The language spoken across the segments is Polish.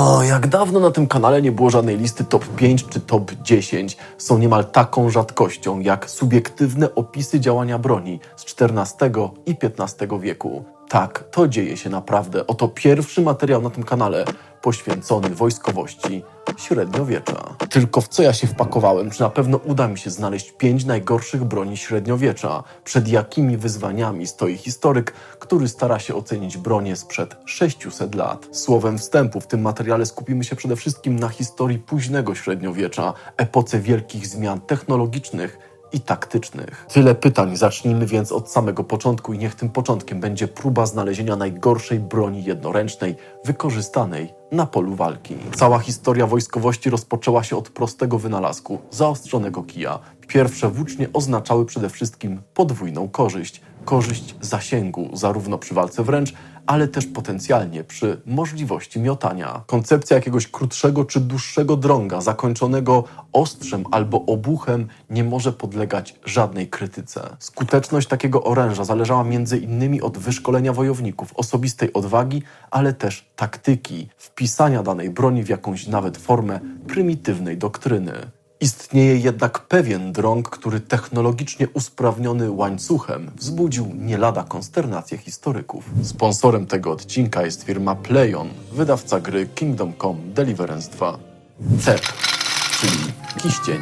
O, jak dawno na tym kanale nie było żadnej listy top 5 czy top 10. Są niemal taką rzadkością jak subiektywne opisy działania broni z XIV i XV wieku. Tak, to dzieje się naprawdę. Oto pierwszy materiał na tym kanale poświęcony wojskowości średniowiecza. Tylko w co ja się wpakowałem? Czy na pewno uda mi się znaleźć 5 najgorszych broni średniowiecza? Przed jakimi wyzwaniami stoi historyk, który stara się ocenić bronię sprzed 600 lat? Słowem wstępu, w tym materiale skupimy się przede wszystkim na historii późnego średniowiecza, epoce wielkich zmian technologicznych i taktycznych. Tyle pytań, zacznijmy więc od samego początku i niech tym początkiem będzie próba znalezienia najgorszej broni jednoręcznej wykorzystanej na polu walki. Cała historia wojskowości rozpoczęła się od prostego wynalazku, zaostrzonego kija. Pierwsze włócznie oznaczały przede wszystkim podwójną korzyść. Korzyść zasięgu, zarówno przy walce wręcz, ale też potencjalnie przy możliwości miotania. Koncepcja jakiegoś krótszego czy dłuższego drąga zakończonego ostrzem albo obuchem nie może podlegać żadnej krytyce. Skuteczność takiego oręża zależała m.in. od wyszkolenia wojowników, osobistej odwagi, ale też taktyki, wpisania danej broni w jakąś nawet formę prymitywnej doktryny. Istnieje jednak pewien drąg, który technologicznie usprawniony łańcuchem wzbudził nie lada konsternację historyków. Sponsorem tego odcinka jest firma Plaion, wydawca gry Kingdom Come: Deliverance II. CEP, czyli kiścień.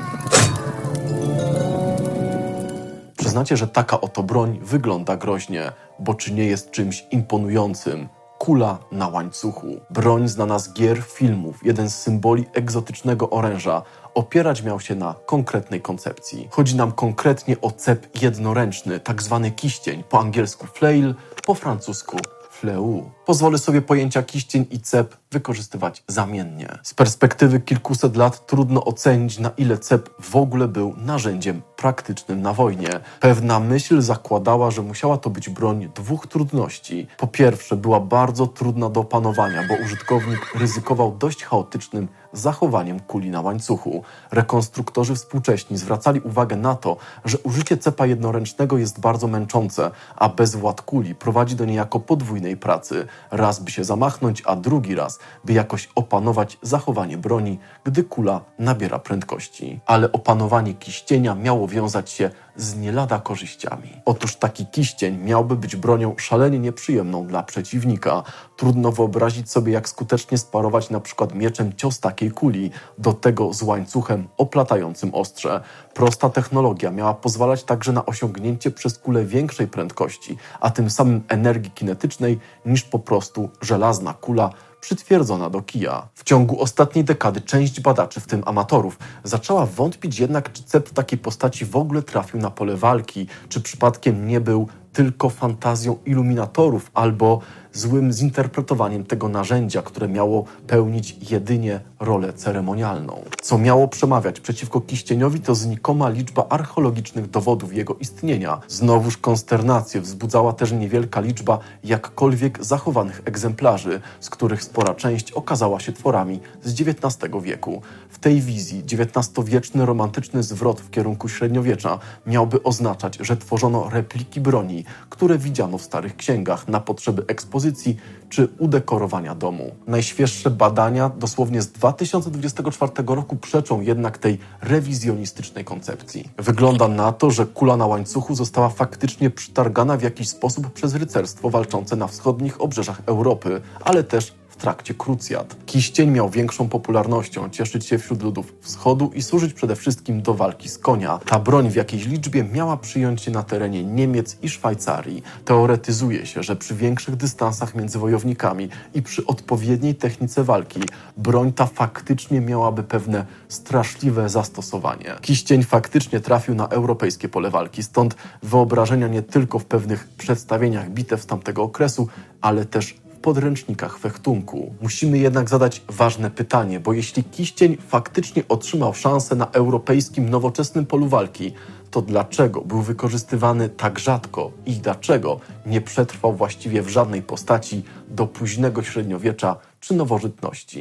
Przyznacie, że taka oto broń wygląda groźnie, bo czy nie jest czymś imponującym? Kula na łańcuchu. Broń znana z gier, filmów, jeden z symboli egzotycznego oręża, opierać miał się na konkretnej koncepcji. Chodzi nam konkretnie o cep jednoręczny, tak zwany kiścień, po angielsku flail, po francusku fleu. Pozwolę sobie pojęcia kiścień i cep wykorzystywać zamiennie. Z perspektywy kilkuset lat trudno ocenić, na ile cep w ogóle był narzędziem praktycznym na wojnie. Pewna myśl zakładała, że musiała to być broń dwóch trudności. Po pierwsze, była bardzo trudna do opanowania, bo użytkownik ryzykował dość chaotycznym zachowaniem kuli na łańcuchu. Rekonstruktorzy współcześni zwracali uwagę na to, że użycie cepa jednoręcznego jest bardzo męczące, a bezwład kuli prowadzi do niejako podwójnej pracy. Raz by się zamachnąć, a drugi raz by jakoś opanować zachowanie broni, gdy kula nabiera prędkości. Ale opanowanie kiścienia miało wiązać się z nie lada korzyściami. Otóż taki kiścień miałby być bronią szalenie nieprzyjemną dla przeciwnika. Trudno wyobrazić sobie, jak skutecznie sparować na przykład mieczem cios takiej kuli, do tego z łańcuchem oplatającym ostrze. Prosta technologia miała pozwalać także na osiągnięcie przez kulę większej prędkości, a tym samym energii kinetycznej niż po prostu żelazna kula przytwierdzona do kija. W ciągu ostatniej dekady część badaczy, w tym amatorów, zaczęła wątpić jednak, czy cep w takiej postaci w ogóle trafił na pole walki, czy przypadkiem nie był tylko fantazją iluminatorów albo złym zinterpretowaniem tego narzędzia, które miało pełnić jedynie rolę ceremonialną. Co miało przemawiać przeciwko kiścieniowi, to znikoma liczba archeologicznych dowodów jego istnienia. Znowuż konsternację wzbudzała też niewielka liczba jakkolwiek zachowanych egzemplarzy, z których spora część okazała się tworami z XIX wieku. W tej wizji XIX-wieczny romantyczny zwrot w kierunku średniowiecza miałby oznaczać, że tworzono repliki broni, które widziano w starych księgach na potrzeby ekspozycji czy udekorowania domu. Najświeższe badania, dosłownie z 2024 roku, przeczą jednak tej rewizjonistycznej koncepcji. Wygląda na to, że kula na łańcuchu została faktycznie przytargana w jakiś sposób przez rycerstwo walczące na wschodnich obrzeżach Europy, ale też w trakcie krucjat. Kiścień miał większą popularnością, cieszyć się wśród ludów wschodu i służyć przede wszystkim do walki z konia. Ta broń w jakiejś liczbie miała przyjąć się na terenie Niemiec i Szwajcarii. Teoretyzuje się, że przy większych dystansach między wojownikami i przy odpowiedniej technice walki broń ta faktycznie miałaby pewne straszliwe zastosowanie. Kiścień faktycznie trafił na europejskie pole walki, stąd wyobrażenia nie tylko w pewnych przedstawieniach bitew z tamtego okresu, ale też podręcznikach fechtunku. Musimy jednak zadać ważne pytanie, bo jeśli kiścień faktycznie otrzymał szansę na europejskim, nowoczesnym polu walki, to dlaczego był wykorzystywany tak rzadko i dlaczego nie przetrwał właściwie w żadnej postaci do późnego średniowiecza czy nowożytności?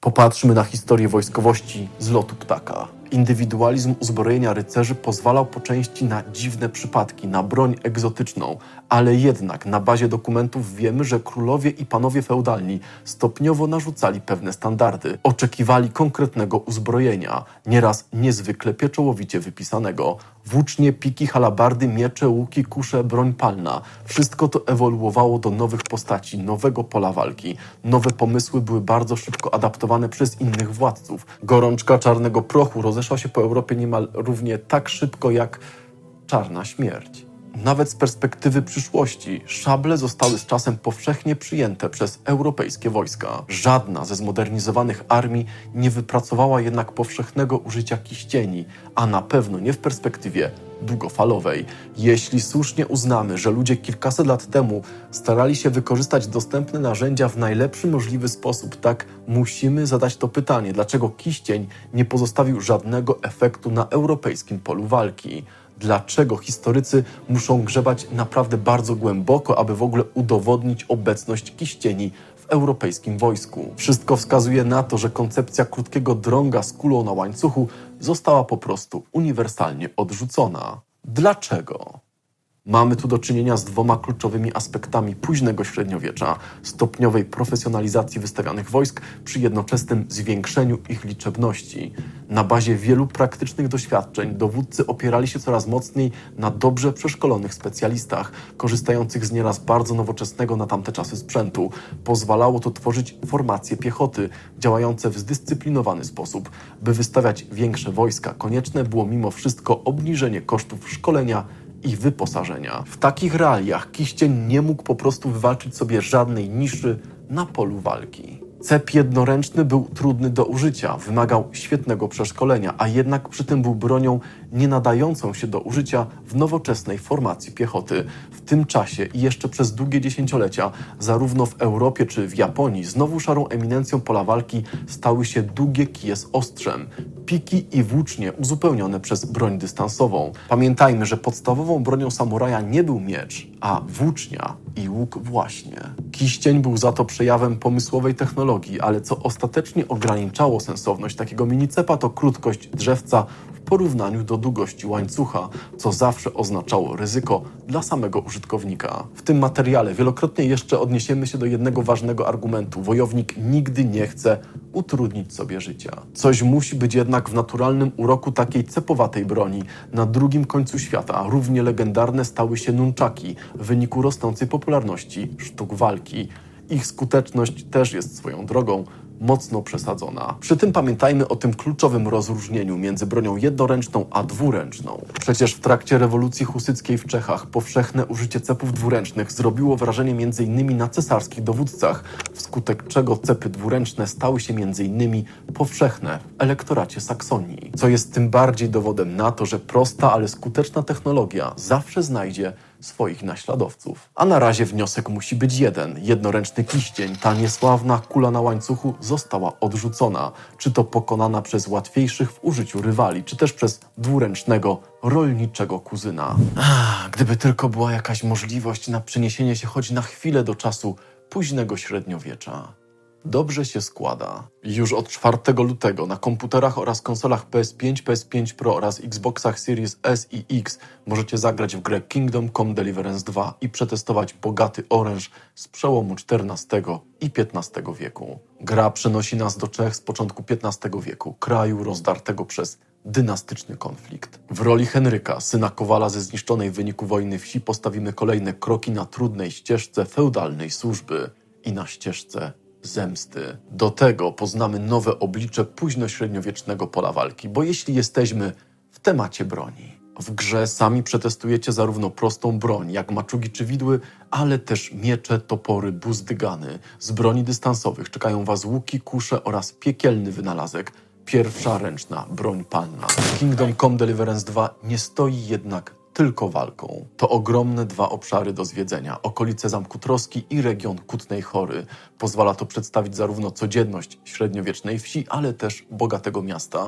Popatrzmy na historię wojskowości z lotu ptaka. Indywidualizm uzbrojenia rycerzy pozwalał po części na dziwne przypadki, na broń egzotyczną, ale jednak na bazie dokumentów wiemy, że królowie i panowie feudalni stopniowo narzucali pewne standardy. Oczekiwali konkretnego uzbrojenia, nieraz niezwykle pieczołowicie wypisanego. Włócznie, piki, halabardy, miecze, łuki, kusze, broń palna. Wszystko to ewoluowało do nowych postaci, nowego pola walki. Nowe pomysły były bardzo szybko adaptowane przez innych władców. Gorączka czarnego prochu rozeszła się po Europie niemal równie tak szybko jak czarna śmierć. Nawet z perspektywy przyszłości szable zostały z czasem powszechnie przyjęte przez europejskie wojska. Żadna ze zmodernizowanych armii nie wypracowała jednak powszechnego użycia kiścieni, a na pewno nie w perspektywie długofalowej. Jeśli słusznie uznamy, że ludzie kilkaset lat temu starali się wykorzystać dostępne narzędzia w najlepszy możliwy sposób, tak musimy zadać to pytanie, dlaczego kiścień nie pozostawił żadnego efektu na europejskim polu walki? Dlaczego historycy muszą grzebać naprawdę bardzo głęboko, aby w ogóle udowodnić obecność kiścieni w europejskim wojsku? Wszystko wskazuje na to, że koncepcja krótkiego drąga z kulą na łańcuchu została po prostu uniwersalnie odrzucona. Dlaczego? Mamy tu do czynienia z dwoma kluczowymi aspektami późnego średniowiecza: stopniowej profesjonalizacji wystawianych wojsk przy jednoczesnym zwiększeniu ich liczebności. Na bazie wielu praktycznych doświadczeń dowódcy opierali się coraz mocniej na dobrze przeszkolonych specjalistach, korzystających z nieraz bardzo nowoczesnego na tamte czasy sprzętu. Pozwalało to tworzyć formacje piechoty, działające w zdyscyplinowany sposób. By wystawiać większe wojska, konieczne było mimo wszystko obniżenie kosztów szkolenia i wyposażenia. W takich realiach kiścień nie mógł po prostu wywalczyć sobie żadnej niszy na polu walki. Cep jednoręczny był trudny do użycia, wymagał świetnego przeszkolenia, a jednak przy tym był bronią nie nadającą się do użycia w nowoczesnej formacji piechoty. W tym czasie i jeszcze przez długie dziesięciolecia, zarówno w Europie czy w Japonii, znowu szarą eminencją pola walki stały się długie kije z ostrzem, piki i włócznie uzupełnione przez broń dystansową. Pamiętajmy, że podstawową bronią samuraja nie był miecz, a włócznia i łuk właśnie. Kiścień był za to przejawem pomysłowej technologii, ale co ostatecznie ograniczało sensowność takiego minicepa, to krótkość drzewca w porównaniu do długości łańcucha, co zawsze oznaczało ryzyko dla samego użytkownika. W tym materiale wielokrotnie jeszcze odniesiemy się do jednego ważnego argumentu. Wojownik nigdy nie chce utrudnić sobie życia. Coś musi być jednak w naturalnym uroku takiej cepowatej broni. Na drugim końcu świata równie legendarne stały się nunczaki w wyniku rosnącej popularności sztuk walki. Ich skuteczność też jest swoją drogą mocno przesadzona. Przy tym pamiętajmy o tym kluczowym rozróżnieniu między bronią jednoręczną a dwuręczną. Przecież w trakcie rewolucji husyckiej w Czechach powszechne użycie cepów dwuręcznych zrobiło wrażenie m.in. na cesarskich dowódcach, wskutek czego cepy dwuręczne stały się m.in. powszechne w elektoracie Saksonii. Co jest tym bardziej dowodem na to, że prosta, ale skuteczna technologia zawsze znajdzie swoich naśladowców. A na razie wniosek musi być jeden. Jednoręczny kiścień, ta niesławna kula na łańcuchu została odrzucona. Czy to pokonana przez łatwiejszych w użyciu rywali, czy też przez dwuręcznego, rolniczego kuzyna. Gdyby tylko była jakaś możliwość na przeniesienie się choć na chwilę do czasu późnego średniowiecza. Dobrze się składa. Już od 4 lutego na komputerach oraz konsolach PS5, PS5 Pro oraz Xboxach Series S i X możecie zagrać w grę Kingdom Come Deliverance 2 i przetestować bogaty oręż z przełomu XIV i XV wieku. Gra przenosi nas do Czech z początku XV wieku, kraju rozdartego przez dynastyczny konflikt. W roli Henryka, syna kowala ze zniszczonej w wyniku wojny wsi, postawimy kolejne kroki na trudnej ścieżce feudalnej służby i na ścieżce zemsty. Do tego poznamy nowe oblicze późnośredniowiecznego pola walki, bo jeśli jesteśmy w temacie broni, w grze sami przetestujecie zarówno prostą broń, jak maczugi czy widły, ale też miecze, topory, buzdygany. Z broni dystansowych czekają was łuki, kusze oraz piekielny wynalazek – pierwsza ręczna broń palna. Kingdom Come Deliverance 2 nie stoi jednak tylko walką. To ogromne 2 obszary do zwiedzenia. Okolice Zamku Troski i region Kutnej Hory. Pozwala to przedstawić zarówno codzienność średniowiecznej wsi, ale też bogatego miasta.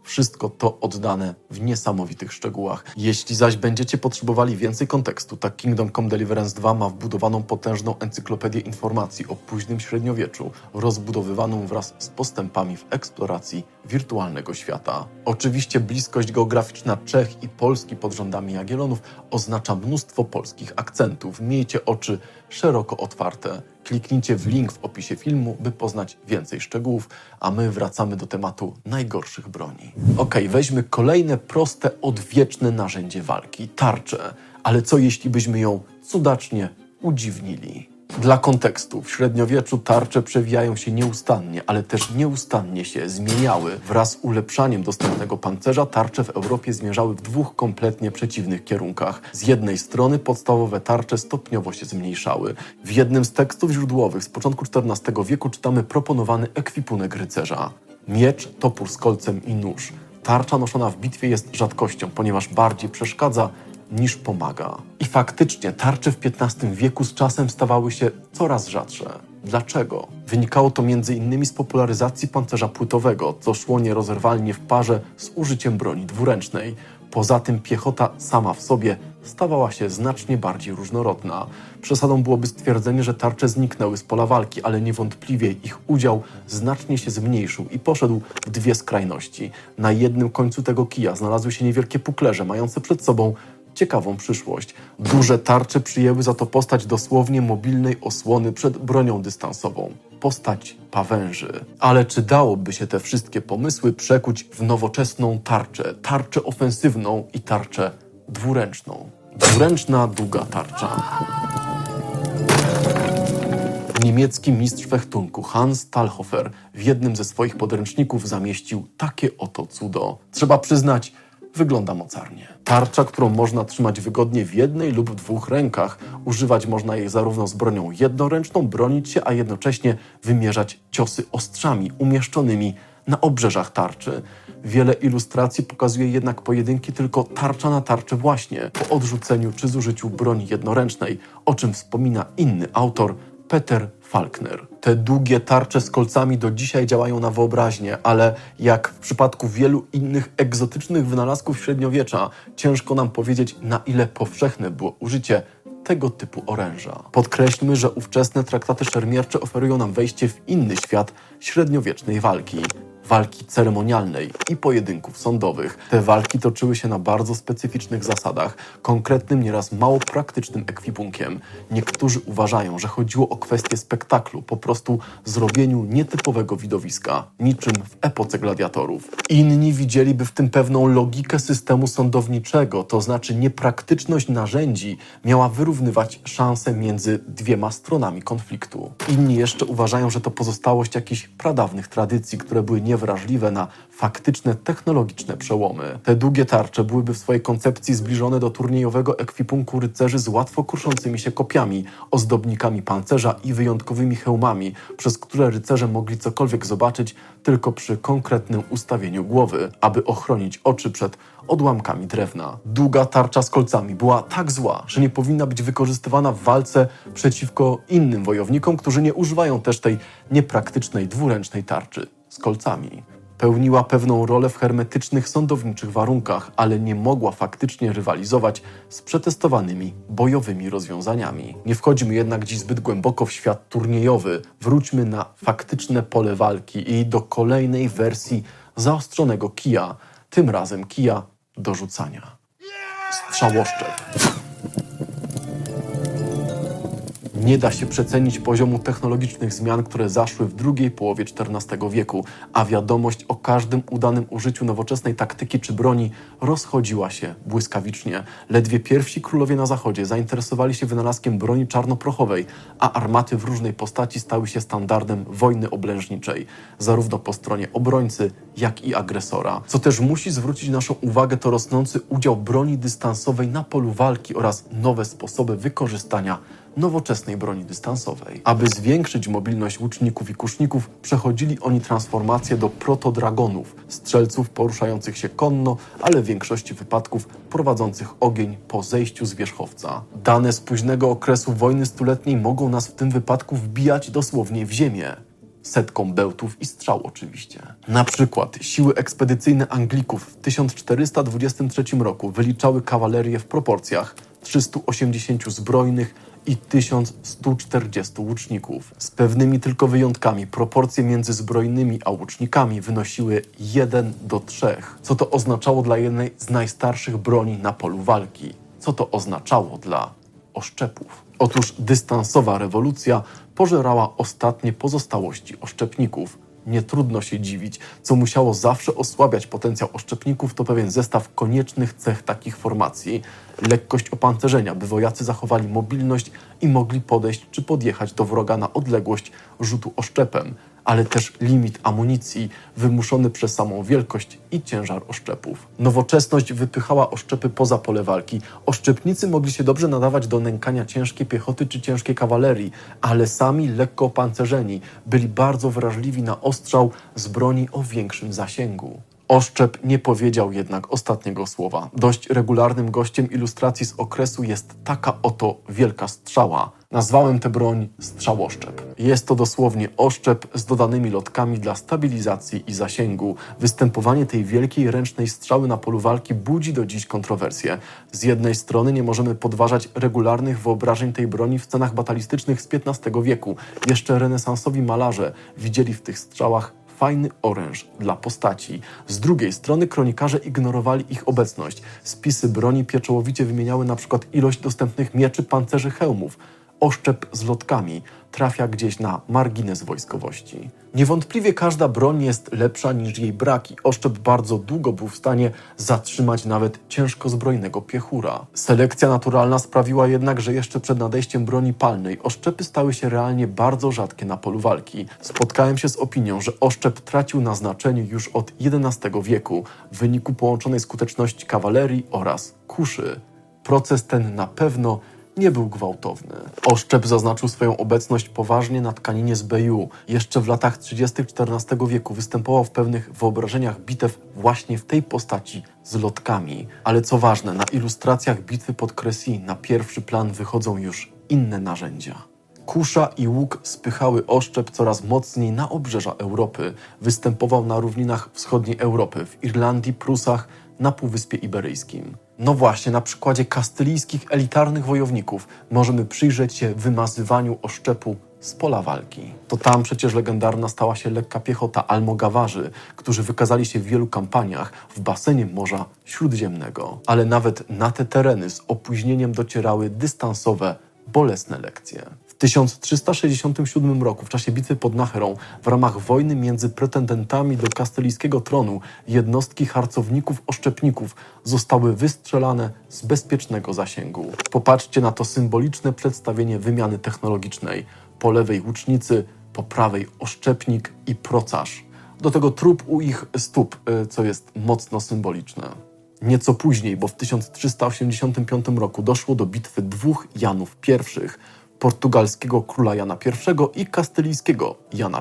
Wszystko to oddane w niesamowitych szczegółach. Jeśli zaś będziecie potrzebowali więcej kontekstu, tak Kingdom Come Deliverance 2 ma wbudowaną potężną encyklopedię informacji o późnym średniowieczu, rozbudowywaną wraz z postępami w eksploracji wirtualnego świata. Oczywiście bliskość geograficzna Czech i Polski pod rządami Jagiellonów oznacza mnóstwo polskich akcentów. Miejcie oczy szeroko otwarte. Kliknijcie w link w opisie filmu, by poznać więcej szczegółów, a my wracamy do tematu najgorszych broni. Weźmy kolejne proste, odwieczne narzędzie walki, tarczę. Ale co jeśli byśmy ją cudacznie udziwnili? Dla kontekstu, w średniowieczu tarcze przewijają się nieustannie, ale też nieustannie się zmieniały. Wraz z ulepszaniem dostępnego pancerza tarcze w Europie zmierzały w dwóch kompletnie przeciwnych kierunkach. Z jednej strony podstawowe tarcze stopniowo się zmniejszały. W jednym z tekstów źródłowych z początku XIV wieku czytamy proponowany ekwipunek rycerza. Miecz, topór z kolcem i nóż. Tarcza noszona w bitwie jest rzadkością, ponieważ bardziej przeszkadza niż pomaga. I faktycznie tarcze w XV wieku z czasem stawały się coraz rzadsze. Dlaczego? Wynikało to m.in. z popularyzacji pancerza płytowego, co szło nierozerwalnie w parze z użyciem broni dwuręcznej. Poza tym piechota sama w sobie stawała się znacznie bardziej różnorodna. Przesadą byłoby stwierdzenie, że tarcze zniknęły z pola walki, ale niewątpliwie ich udział znacznie się zmniejszył i poszedł w dwie skrajności. Na jednym końcu tego kija znalazły się niewielkie puklerze, mające przed sobą ciekawą przyszłość. Duże tarcze przyjęły za to postać dosłownie mobilnej osłony przed bronią dystansową. Postać pawęży. Ale czy dałoby się te wszystkie pomysły przekuć w nowoczesną tarczę ofensywną i tarczę dwuręczną? Dwuręczna, długa tarcza. Niemiecki mistrz fechtunku Hans Talhofer w jednym ze swoich podręczników zamieścił takie oto cudo. Trzeba przyznać, wygląda mocarnie. Tarcza, którą można trzymać wygodnie w jednej lub w dwóch rękach. Używać można jej zarówno z bronią jednoręczną, bronić się, a jednocześnie wymierzać ciosy ostrzami umieszczonymi na obrzeżach tarczy. Wiele ilustracji pokazuje jednak pojedynki tylko tarcza na tarczę właśnie, po odrzuceniu czy zużyciu broni jednoręcznej, o czym wspomina inny autor, Peter Falkner. Te długie tarcze z kolcami do dzisiaj działają na wyobraźnię, ale jak w przypadku wielu innych egzotycznych wynalazków średniowiecza, ciężko nam powiedzieć, na ile powszechne było użycie tego typu oręża. Podkreślmy, że ówczesne traktaty szermiercze oferują nam wejście w inny świat średniowiecznej walki ceremonialnej i pojedynków sądowych. Te walki toczyły się na bardzo specyficznych zasadach, konkretnym, nieraz mało praktycznym ekwipunkiem. Niektórzy uważają, że chodziło o kwestię spektaklu, po prostu zrobieniu nietypowego widowiska, niczym w epoce gladiatorów. Inni widzieliby w tym pewną logikę systemu sądowniczego, to znaczy niepraktyczność narzędzi miała wyrównywać szanse między dwiema stronami konfliktu. Inni jeszcze uważają, że to pozostałość jakichś pradawnych tradycji, które były niewrażliwe na faktyczne technologiczne przełomy. Te długie tarcze byłyby w swojej koncepcji zbliżone do turniejowego ekwipunku rycerzy z łatwo kruszącymi się kopiami, ozdobnikami pancerza i wyjątkowymi hełmami, przez które rycerze mogli cokolwiek zobaczyć tylko przy konkretnym ustawieniu głowy, aby ochronić oczy przed odłamkami drewna. Długa tarcza z kolcami była tak zła, że nie powinna być wykorzystywana w walce przeciwko innym wojownikom, którzy nie używają też tej niepraktycznej dwuręcznej tarczy z kolcami. Pełniła pewną rolę w hermetycznych, sądowniczych warunkach, ale nie mogła faktycznie rywalizować z przetestowanymi bojowymi rozwiązaniami. Nie wchodźmy jednak dziś zbyt głęboko w świat turniejowy. Wróćmy na faktyczne pole walki i do kolejnej wersji zaostrzonego kija, tym razem kija do rzucania. Strzałoszczep. Nie da się przecenić poziomu technologicznych zmian, które zaszły w drugiej połowie XIV wieku, a wiadomość o każdym udanym użyciu nowoczesnej taktyki czy broni rozchodziła się błyskawicznie. Ledwie pierwsi królowie na zachodzie zainteresowali się wynalazkiem broni czarnoprochowej, a armaty w różnej postaci stały się standardem wojny oblężniczej, zarówno po stronie obrońcy, jak i agresora. Co też musi zwrócić naszą uwagę, to rosnący udział broni dystansowej na polu walki oraz nowe sposoby wykorzystania nowoczesnej broni dystansowej. Aby zwiększyć mobilność łuczników i kuszników, przechodzili oni transformację do protodragonów, strzelców poruszających się konno, ale w większości wypadków prowadzących ogień po zejściu z wierzchowca. Dane z późnego okresu wojny stuletniej mogą nas w tym wypadku wbijać dosłownie w ziemię. setkom bełtów i strzał oczywiście. Na przykład siły ekspedycyjne Anglików w 1423 roku wyliczały kawalerię w proporcjach 380 zbrojnych i 1140 łuczników. Z pewnymi tylko wyjątkami proporcje między zbrojnymi a łucznikami wynosiły 1:3. Co to oznaczało dla jednej z najstarszych broni na polu walki? Co to oznaczało dla oszczepów? Otóż dystansowa rewolucja pożerała ostatnie pozostałości oszczepników. Nie trudno się dziwić, co musiało zawsze osłabiać potencjał oszczepników, to pewien zestaw koniecznych cech takich formacji. Lekkość opancerzenia, by wojacy zachowali mobilność i mogli podejść czy podjechać do wroga na odległość rzutu oszczepem, ale też limit amunicji wymuszony przez samą wielkość i ciężar oszczepów. Nowoczesność wypychała oszczepy poza pole walki. Oszczepnicy mogli się dobrze nadawać do nękania ciężkiej piechoty czy ciężkiej kawalerii, ale sami lekko opancerzeni byli bardzo wrażliwi na ostrzał z broni o większym zasięgu. Oszczep nie powiedział jednak ostatniego słowa. Dość regularnym gościem ilustracji z okresu jest taka oto wielka strzała. Nazwałem tę broń strzałoszczep. Jest to dosłownie oszczep z dodanymi lotkami dla stabilizacji i zasięgu. Występowanie tej wielkiej ręcznej strzały na polu walki budzi do dziś kontrowersje. Z jednej strony nie możemy podważać regularnych wyobrażeń tej broni w scenach batalistycznych z XV wieku. Jeszcze renesansowi malarze widzieli w tych strzałach fajny oręż dla postaci. Z drugiej strony kronikarze ignorowali ich obecność. Spisy broni pieczołowicie wymieniały na przykład ilość dostępnych mieczy, pancerzy, hełmów. Oszczep z lotkami trafia gdzieś na margines wojskowości. Niewątpliwie każda broń jest lepsza niż jej braki. Oszczep bardzo długo był w stanie zatrzymać nawet ciężko zbrojnego piechura. Selekcja naturalna sprawiła jednak, że jeszcze przed nadejściem broni palnej oszczepy stały się realnie bardzo rzadkie na polu walki. Spotkałem się z opinią, że oszczep tracił na znaczeniu już od XI wieku w wyniku połączonej skuteczności kawalerii oraz kuszy. Proces ten na pewno nie był gwałtowny. Oszczep zaznaczył swoją obecność poważnie na tkaninie z Bayeux. Jeszcze w latach 30. XIV wieku występował w pewnych wyobrażeniach bitew właśnie w tej postaci z lotkami. Ale co ważne, na ilustracjach bitwy pod Crécy na pierwszy plan wychodzą już inne narzędzia. Kusza i łuk spychały oszczep coraz mocniej na obrzeża Europy. Występował na równinach wschodniej Europy, w Irlandii, Prusach, na Półwyspie Iberyjskim. No właśnie, na przykładzie kastylijskich elitarnych wojowników możemy przyjrzeć się wymazywaniu oszczepu z pola walki. To tam przecież legendarna stała się lekka piechota Almogawarzy, którzy wykazali się w wielu kampaniach w basenie Morza Śródziemnego. Ale nawet na te tereny z opóźnieniem docierały dystansowe, bolesne lekcje. W 1367 roku, w czasie bitwy pod Nacherą, w ramach wojny między pretendentami do kastylijskiego tronu, jednostki harcowników-oszczepników zostały wystrzelane z bezpiecznego zasięgu. Popatrzcie na to symboliczne przedstawienie wymiany technologicznej. Po lewej łucznicy, po prawej oszczepnik i procarz. Do tego trup u ich stóp, co jest mocno symboliczne. Nieco później, bo w 1385 roku doszło do bitwy dwóch Janów I, portugalskiego króla Jana I i kastylijskiego Jana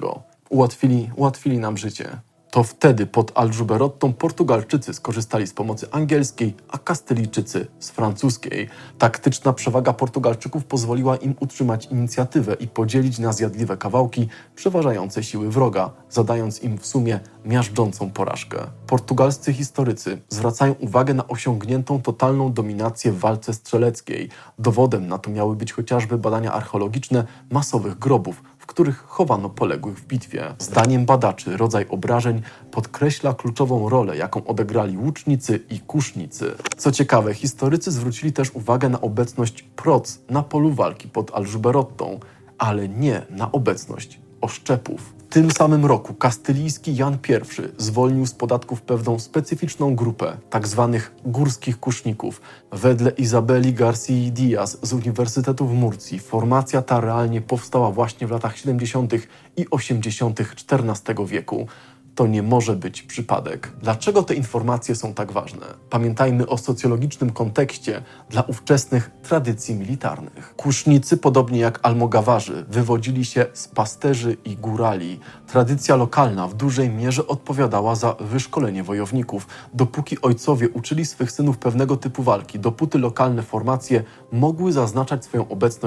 I. Ułatwili nam życie. To wtedy pod Aljuberottą Portugalczycy skorzystali z pomocy angielskiej, a Kastylijczycy z francuskiej. Taktyczna przewaga Portugalczyków pozwoliła im utrzymać inicjatywę i podzielić na zjadliwe kawałki przeważające siły wroga, zadając im w sumie miażdżącą porażkę. Portugalscy historycy zwracają uwagę na osiągniętą totalną dominację w walce strzeleckiej. Dowodem na to miały być chociażby badania archeologiczne masowych grobów, w których chowano poległych w bitwie. Zdaniem badaczy rodzaj obrażeń podkreśla kluczową rolę, jaką odegrali łucznicy i kusznicy. Co ciekawe, historycy zwrócili też uwagę na obecność proc na polu walki pod Aljuberottą, ale nie na obecność oszczepów. W tym samym roku kastylijski Jan I zwolnił z podatków pewną specyficzną grupę tzw. górskich kuszników. Wedle Izabeli García Díaz z Uniwersytetu w Murcji formacja ta realnie powstała właśnie w latach 70. i 80. XIV wieku. To nie może być przypadek. Dlaczego te informacje są tak ważne? Pamiętajmy o socjologicznym kontekście dla ówczesnych tradycji militarnych. Kusznicy, podobnie jak Almogawarzy, wywodzili się z pasterzy i górali. Tradycja lokalna w dużej mierze odpowiadała za wyszkolenie wojowników. Dopóki ojcowie uczyli swych synów pewnego typu walki, dopóty lokalne formacje mogły zaznaczać swoją obecność w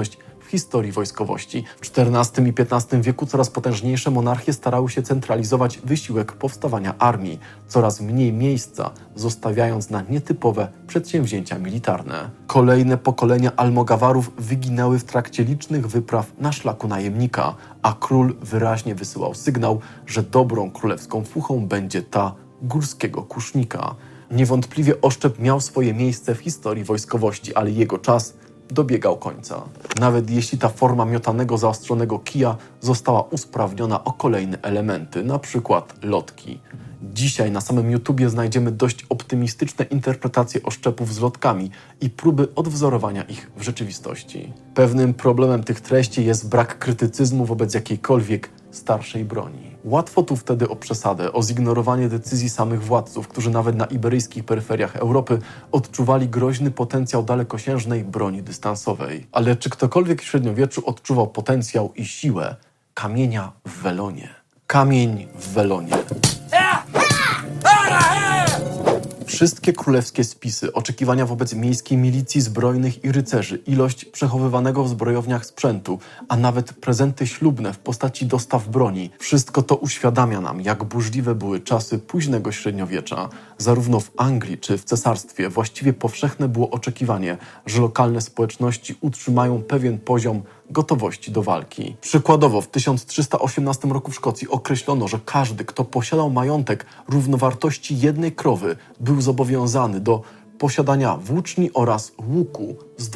w historii wojskowości. W XIV i XV wieku coraz potężniejsze monarchie starały się centralizować wysiłek powstawania armii, coraz mniej miejsca zostawiając na nietypowe przedsięwzięcia militarne. Kolejne pokolenia Almogawarów wyginęły w trakcie licznych wypraw na szlaku najemnika, a król wyraźnie wysyłał sygnał, że dobrą królewską fuchą będzie ta górskiego kusznika. Niewątpliwie oszczep miał swoje miejsce w historii wojskowości, ale jego czas dobiegał końca. Nawet jeśli ta forma miotanego, zaostrzonego kija została usprawniona o kolejne elementy, na przykład lotki. Dzisiaj na samym YouTubie znajdziemy dość optymistyczne interpretacje oszczepów z lotkami i próby odwzorowania ich w rzeczywistości. Pewnym problemem tych treści jest brak krytycyzmu wobec jakiejkolwiek starszej broni. Łatwo tu wtedy o przesadę, o zignorowanie decyzji samych władców, którzy nawet na iberyjskich peryferiach Europy odczuwali groźny potencjał dalekosiężnej broni dystansowej. Ale czy ktokolwiek w średniowieczu odczuwał potencjał i siłę kamienia w welonie? Kamień w welonie. Wszystkie królewskie spisy, oczekiwania wobec miejskiej milicji zbrojnych i rycerzy, ilość przechowywanego w zbrojowniach sprzętu, a nawet prezenty ślubne w postaci dostaw broni, wszystko to uświadamia nam, jak burzliwe były czasy późnego średniowiecza. Zarówno w Anglii czy w cesarstwie właściwie powszechne było oczekiwanie, że lokalne społeczności utrzymają pewien poziom gotowości do walki. Przykładowo w 1318 roku w Szkocji określono, że każdy, kto posiadał majątek równowartości jednej krowy, był zobowiązany do posiadania włóczni oraz łuku z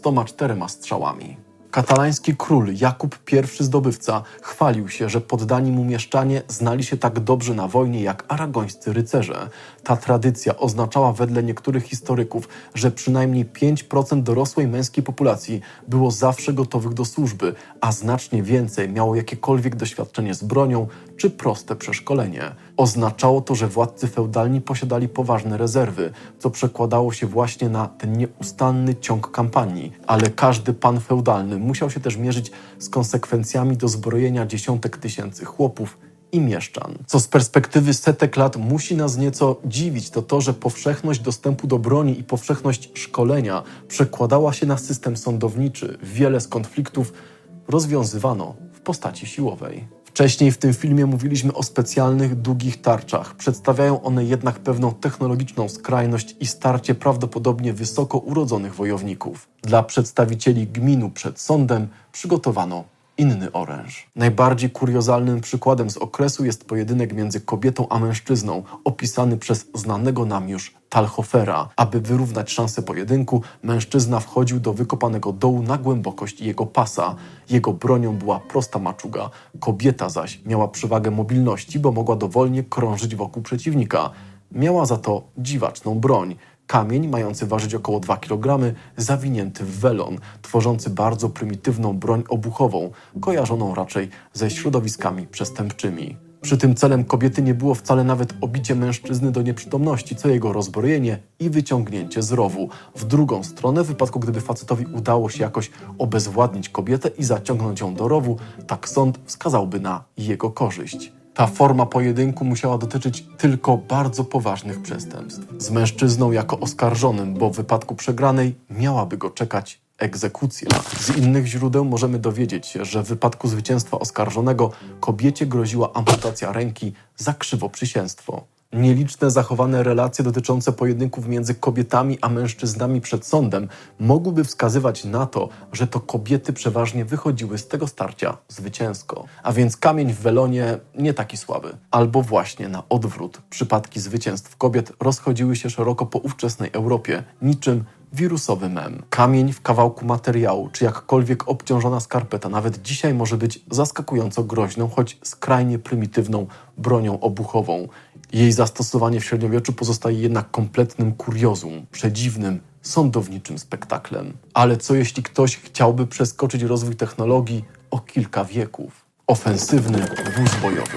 24 strzałami. Katalański król Jakub I Zdobywca chwalił się, że poddani mu mieszczanie znali się tak dobrze na wojnie jak aragońscy rycerze. Ta tradycja oznaczała wedle niektórych historyków, że przynajmniej 5% dorosłej męskiej populacji było zawsze gotowych do służby, a znacznie więcej miało jakiekolwiek doświadczenie z bronią czy proste przeszkolenie. Oznaczało to, że władcy feudalni posiadali poważne rezerwy, co przekładało się właśnie na ten nieustanny ciąg kampanii, ale każdy pan feudalny musiał się też mierzyć z konsekwencjami dozbrojenia dziesiątek tysięcy chłopów i mieszczan. Co z perspektywy setek lat musi nas nieco dziwić, to to, że powszechność dostępu do broni i powszechność szkolenia przekładała się na system sądowniczy. Wiele z konfliktów rozwiązywano w postaci siłowej. Wcześniej w tym filmie mówiliśmy o specjalnych, długich tarczach. Przedstawiają one jednak pewną technologiczną skrajność i starcie prawdopodobnie wysoko urodzonych wojowników. Dla przedstawicieli gminu przed sądem przygotowano inny oręż. Najbardziej kuriozalnym przykładem z okresu jest pojedynek między kobietą a mężczyzną, opisany przez znanego nam już Talhofera. Aby wyrównać szanse pojedynku, mężczyzna wchodził do wykopanego dołu na głębokość jego pasa. Jego bronią była prosta maczuga. Kobieta zaś miała przewagę mobilności, bo mogła dowolnie krążyć wokół przeciwnika. Miała za to dziwaczną broń. Kamień mający ważyć około 2 kg, zawinięty w welon, tworzący bardzo prymitywną broń obuchową, kojarzoną raczej ze środowiskami przestępczymi. Przy tym celem kobiety nie było wcale nawet obicie mężczyzny do nieprzytomności, co jego rozbrojenie i wyciągnięcie z rowu. W drugą stronę, w wypadku gdyby facetowi udało się jakoś obezwładnić kobietę i zaciągnąć ją do rowu, tak sąd wskazałby na jego korzyść. Ta forma pojedynku musiała dotyczyć tylko bardzo poważnych przestępstw. Z mężczyzną jako oskarżonym, bo w wypadku przegranej miałaby go czekać egzekucja. Z innych źródeł możemy dowiedzieć się, że w wypadku zwycięstwa oskarżonego kobiecie groziła amputacja ręki za krzywoprzysięstwo. Nieliczne zachowane relacje dotyczące pojedynków między kobietami a mężczyznami przed sądem mogłyby wskazywać na to, że to kobiety przeważnie wychodziły z tego starcia zwycięsko. A więc kamień w welonie nie taki słaby. Albo właśnie na odwrót. Przypadki zwycięstw kobiet rozchodziły się szeroko po ówczesnej Europie, niczym wirusowy mem. Kamień w kawałku materiału, czy jakkolwiek obciążona skarpeta nawet dzisiaj może być zaskakująco groźną, choć skrajnie prymitywną bronią obuchową. Jej zastosowanie w średniowieczu pozostaje jednak kompletnym kuriozum, przedziwnym, sądowniczym spektaklem. Ale co jeśli ktoś chciałby przeskoczyć rozwój technologii o kilka wieków? Ofensywny wóz bojowy.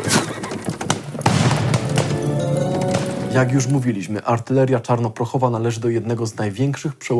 Jak już mówiliśmy, artyleria czarnoprochowa należy do jednego z największych przełomów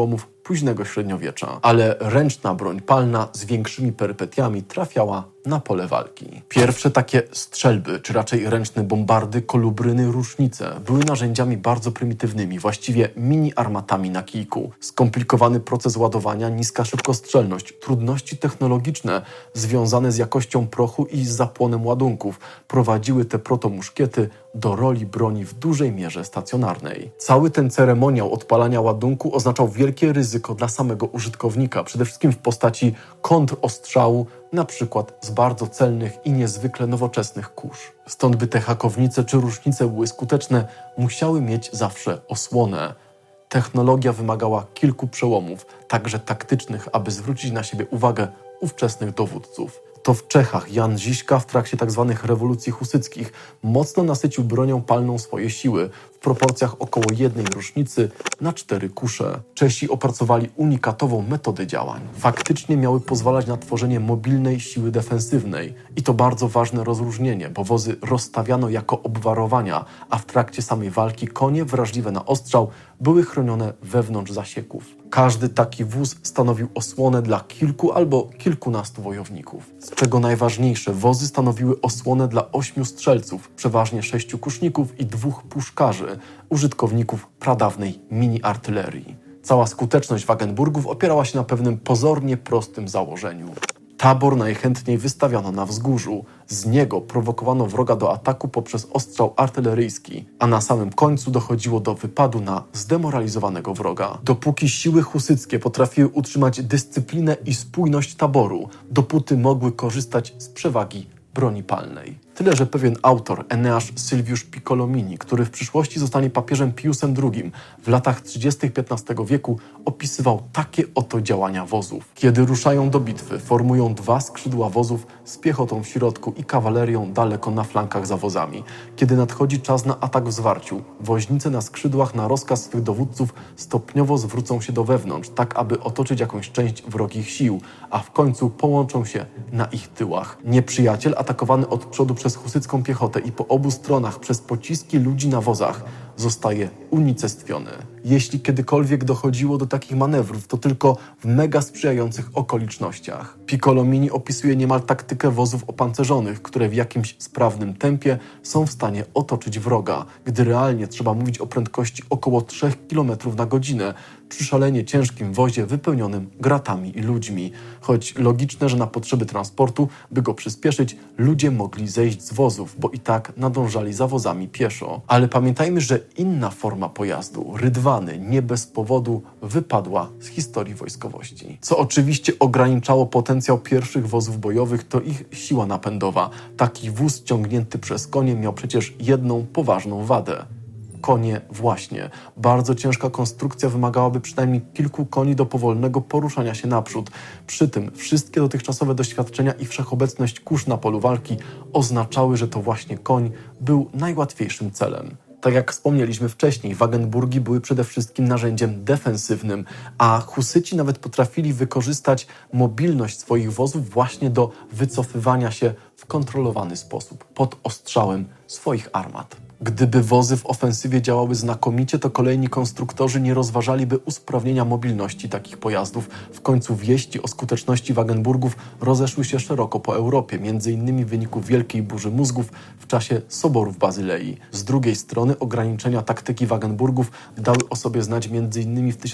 późnego średniowiecza, ale ręczna broń palna z większymi perypetiami trafiała na pole walki. Pierwsze takie strzelby, czy raczej ręczne bombardy, kolubryny, rusznice były narzędziami bardzo prymitywnymi, właściwie mini-armatami na kijku. Skomplikowany proces ładowania, niska szybkostrzelność, trudności technologiczne związane z jakością prochu i z zapłonem ładunków prowadziły te protomuszkiety do roli broni w dużej mierze stacjonarnej. Cały ten ceremoniał odpalania ładunku oznaczał wielkie ryzyko dla samego użytkownika, przede wszystkim w postaci kontrostrzału, na przykład z bardzo celnych i niezwykle nowoczesnych kusz. Stąd by te hakownice czy rusznice były skuteczne, musiały mieć zawsze osłonę. Technologia wymagała kilku przełomów, także taktycznych, aby zwrócić na siebie uwagę ówczesnych dowódców. To w Czechach Jan Žižka w trakcie tzw. rewolucji husyckich mocno nasycił bronią palną swoje siły w proporcjach około 1 rusznicy na 4 kusze. Czesi opracowali unikatową metodę działań. Faktycznie miały pozwalać na tworzenie mobilnej siły defensywnej. I to bardzo ważne rozróżnienie, bo wozy rozstawiano jako obwarowania, a w trakcie samej walki konie wrażliwe na ostrzał były chronione wewnątrz zasieków. Każdy taki wóz stanowił osłonę dla kilku albo kilkunastu wojowników. Z czego najważniejsze, wozy stanowiły osłonę dla 8 strzelców, przeważnie 6 kuszników i 2 puszkarzy, użytkowników pradawnej mini-artylerii. Cała skuteczność Wagenburgów opierała się na pewnym pozornie prostym założeniu. Tabor najchętniej wystawiano na wzgórzu. Z niego prowokowano wroga do ataku poprzez ostrzał artyleryjski, a na samym końcu dochodziło do wypadu na zdemoralizowanego wroga. Dopóki siły husyckie potrafiły utrzymać dyscyplinę i spójność taboru, dopóty mogły korzystać z przewagi broni palnej. Tyle, że pewien autor, Eneasz Sylwiusz Piccolomini, który w przyszłości zostanie papieżem Piusem II, w latach 30. XV wieku opisywał takie oto działania wozów. Kiedy ruszają do bitwy, formują 2 skrzydła wozów z piechotą w środku i kawalerią daleko na flankach za wozami. Kiedy nadchodzi czas na atak w zwarciu, woźnice na skrzydłach na rozkaz swych dowódców stopniowo zwrócą się do wewnątrz, tak aby otoczyć jakąś część wrogich sił, a w końcu połączą się na ich tyłach. Nieprzyjaciel atakowany od przodu przez husycką piechotę i po obu stronach przez pociski ludzi na wozach zostaje unicestwiony. Jeśli kiedykolwiek dochodziło do takich manewrów, to tylko w mega sprzyjających okolicznościach. Piccolomini opisuje niemal taktykę wozów opancerzonych, które w jakimś sprawnym tempie są w stanie otoczyć wroga, gdy realnie trzeba mówić o prędkości około 3 km na godzinę przy szalenie ciężkim wozie wypełnionym gratami i ludźmi. Choć logiczne, że na potrzeby transportu, by go przyspieszyć, ludzie mogli zejść z wozów, bo i tak nadążali za wozami pieszo. Ale pamiętajmy, że inna forma pojazdu, rydwany, nie bez powodu wypadła z historii wojskowości. Co oczywiście ograniczało potencjał pierwszych wozów bojowych, to ich siła napędowa. Taki wóz ciągnięty przez konie miał przecież jedną poważną wadę. Konie właśnie. Bardzo ciężka konstrukcja wymagałaby przynajmniej kilku koni do powolnego poruszania się naprzód. Przy tym wszystkie dotychczasowe doświadczenia i wszechobecność kusz na polu walki oznaczały, że to właśnie koń był najłatwiejszym celem. Tak jak wspomnieliśmy wcześniej, Wagenburgi były przede wszystkim narzędziem defensywnym, a husyci nawet potrafili wykorzystać mobilność swoich wozów właśnie do wycofywania się w kontrolowany sposób, pod ostrzałem swoich armat. Gdyby wozy w ofensywie działały znakomicie, to kolejni konstruktorzy nie rozważaliby usprawnienia mobilności takich pojazdów. W końcu wieści o skuteczności Wagenburgów rozeszły się szeroko po Europie, m.in. w wyniku wielkiej burzy mózgów w czasie Soboru w Bazylei. Z drugiej strony ograniczenia taktyki Wagenburgów dały o sobie znać m.in. w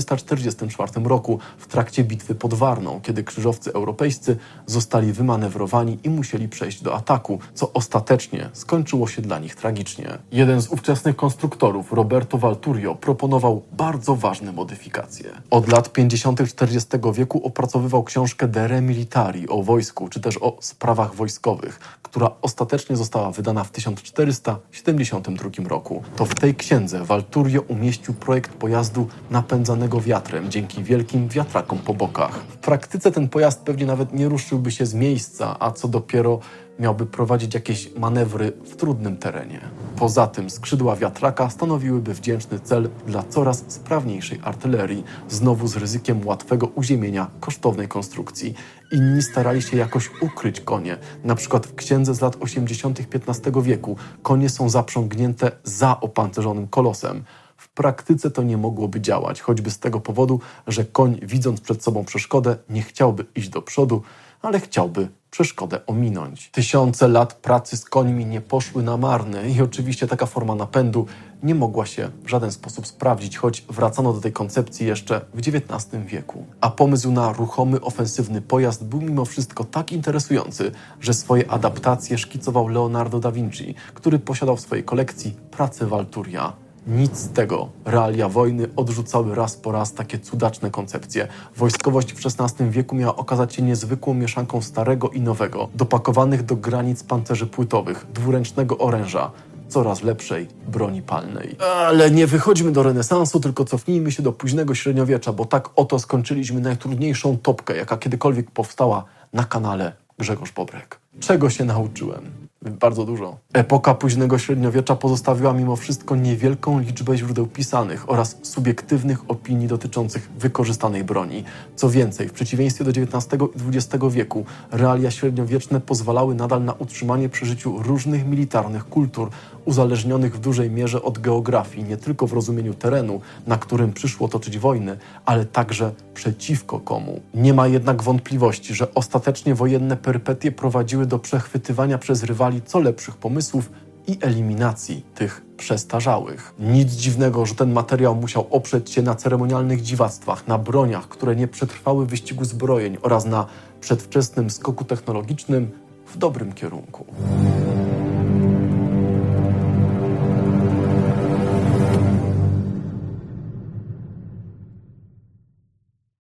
1444 roku w trakcie bitwy pod Warną, kiedy krzyżowcy europejscy zostali wymanewrowani i musieli przejść do ataku, co ostatecznie skończyło się dla nich tragicznie. Jeden z ówczesnych konstruktorów, Roberto Valturio, proponował bardzo ważne modyfikacje. Od lat 50. XX wieku opracowywał książkę De Re Militari o wojsku, czy też o sprawach wojskowych, która ostatecznie została wydana w 1472 roku. To w tej księdze Valturio umieścił projekt pojazdu napędzanego wiatrem dzięki wielkim wiatrakom po bokach. W praktyce ten pojazd pewnie nawet nie ruszyłby się z miejsca, a co dopiero miałby prowadzić jakieś manewry w trudnym terenie. Poza tym skrzydła wiatraka stanowiłyby wdzięczny cel dla coraz sprawniejszej artylerii, znowu z ryzykiem łatwego uziemienia kosztownej konstrukcji. Inni starali się jakoś ukryć konie. Na przykład w księdze z lat 80. XV wieku konie są zaprzągnięte za opancerzonym kolosem. W praktyce to nie mogłoby działać, choćby z tego powodu, że koń, widząc przed sobą przeszkodę, nie chciałby iść do przodu, ale chciałby przeszkodę ominąć. Tysiące lat pracy z końmi nie poszły na marne i oczywiście taka forma napędu nie mogła się w żaden sposób sprawdzić, choć wracano do tej koncepcji jeszcze w XIX wieku. A pomysł na ruchomy, ofensywny pojazd był mimo wszystko tak interesujący, że swoje adaptacje szkicował Leonardo da Vinci, który posiadał w swojej kolekcji pracę Walturia. Nic z tego. Realia wojny odrzucały raz po raz takie cudaczne koncepcje. Wojskowość w XVI wieku miała okazać się niezwykłą mieszanką starego i nowego, dopakowanych do granic pancerzy płytowych, dwuręcznego oręża, coraz lepszej broni palnej. Ale nie wychodźmy do renesansu, tylko cofnijmy się do późnego średniowiecza, bo tak oto skończyliśmy najtrudniejszą topkę, jaka kiedykolwiek powstała na kanale Grzegorz Bobrek. Czego się nauczyłem? Bardzo dużo. Epoka późnego średniowiecza pozostawiła mimo wszystko niewielką liczbę źródeł pisanych oraz subiektywnych opinii dotyczących wykorzystanej broni. Co więcej, w przeciwieństwie do XIX i XX wieku, realia średniowieczne pozwalały nadal na utrzymanie przy życiu różnych militarnych kultur, uzależnionych w dużej mierze od geografii, nie tylko w rozumieniu terenu, na którym przyszło toczyć wojny, ale także przeciwko komu. Nie ma jednak wątpliwości, że ostatecznie wojenne perypetie prowadziły do przechwytywania przez rywali co lepszych pomysłów i eliminacji tych przestarzałych. Nic dziwnego, że ten materiał musiał oprzeć się na ceremonialnych dziwactwach, na broniach, które nie przetrwały wyścigu zbrojeń oraz na przedwczesnym skoku technologicznym w dobrym kierunku.